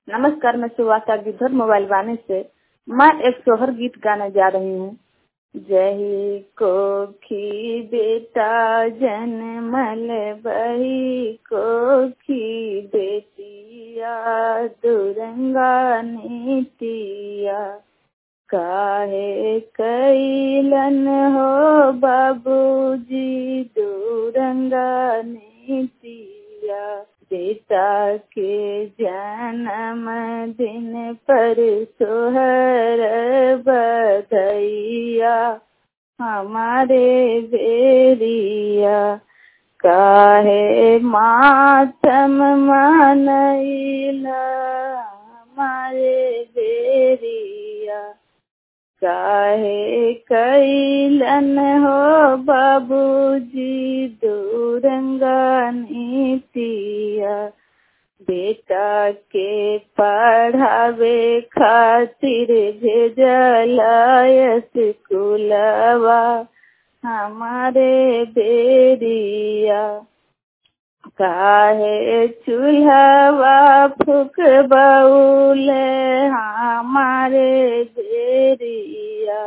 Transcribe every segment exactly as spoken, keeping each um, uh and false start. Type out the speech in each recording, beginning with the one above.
नमस्कार, मैं सुवासा गिद्धर मोबाइल वाणी से। मैं एक सोहर गीत गाने जा रही हूँ। जही कोखी बेटा जनमल बही कोखी बेटिया दुरंगा नीतिया काहे कैलन हो बाबूजी दुरंगा नीतिया बेटा के जन्म दिन पर सोहर बधैया हमारे बेरिया काहे मातम मनैला हमारे बेरिया काहे कैलन हो बाबूजी दुरंगा नीतिया बेटा के पढ़ावे खातिर भेजला स्कूलवा हमारे बेरिया काहे चूल्हवा फूक बउले हमारे बेरिया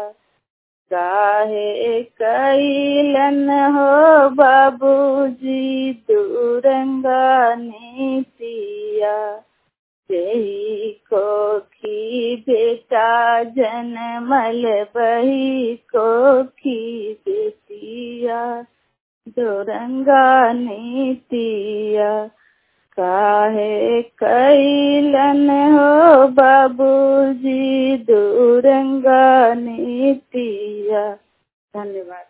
काहे कैलन हो बाबूजी दुरंगा नीतिया जही कोखी बेटा जनमल बही कोखी बेटिया दुरंगा नीतिया काहे कैलन हो बाबूजी दुरंगा नीतिया। धन्यवाद।